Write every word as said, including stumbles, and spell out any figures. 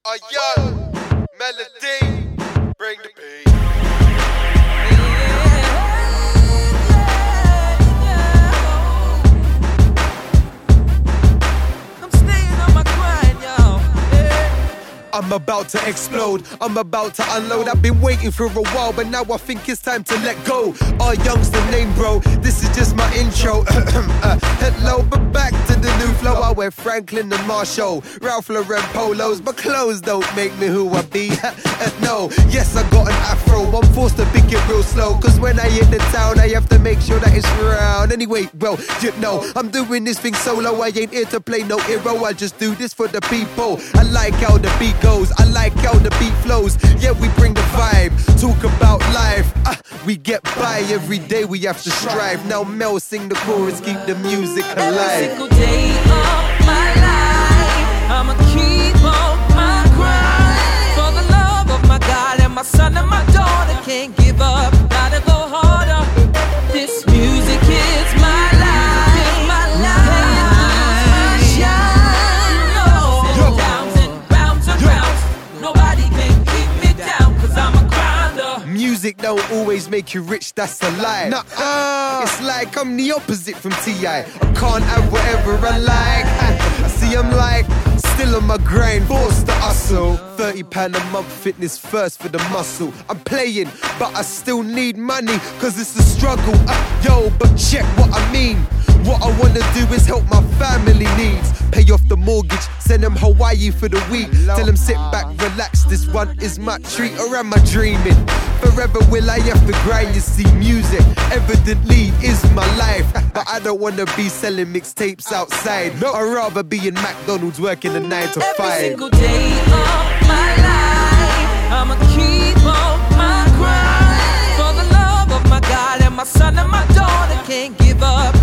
A young melody, bring the beat. I'm staying on my grind, yo. I'm about to explode, I'm about to unload. I've been waiting for a while, but now I think it's time to let go. Our youngster name, bro, this is just my intro. uh, hello, but back to the new flow. I wear Franklin and Marshall, Ralph Lauren polos, but clothes don't make me who I be. No, yes, I got an afro, I'm forced to pick it real slow, cause when I hit the town, I have to make sure that it's round. Anyway, well, you know, I'm doing this thing solo, I ain't here to play no hero, I just do this for the people. I like how the beat goes, I like how the beat flows. Yeah, we bring the vibe, talk about life. uh, We get by, every day we have to strive. Now Mel sing the chorus, keep the music alive. Every single day of my life, I'ma keep on my grind. For the love of my God and my son and my daughter, can't give up, gotta go harder. This music is my life, my life, my shine. Oh, downs and rounds and rounds, nobody can keep me down, cause I'm a grinder. Music don't always make you rich, that's a lie. Nah, it's like I'm the opposite from T I I can't have whatever I like. I see I'm like, still on my grind, forced to hustle. thirty pound a month, fitness first for the muscle. I'm playing, but I still need money, cause it's a struggle. uh, Yo, but check what I mean. What I wanna do is help my family needs. Pay off the mortgage, send them Hawaii for the week. Tell them sit back, relax, this one is my treat. Or am I dreaming? Forever will I have to grind, you see. Music evidently is my life, but I don't wanna be selling mixtapes outside. I'd rather be in McDonald's working a nine to five. Every single day of my life, I'ma keep on my grind. For the love of my God and my son and my daughter, can't give up,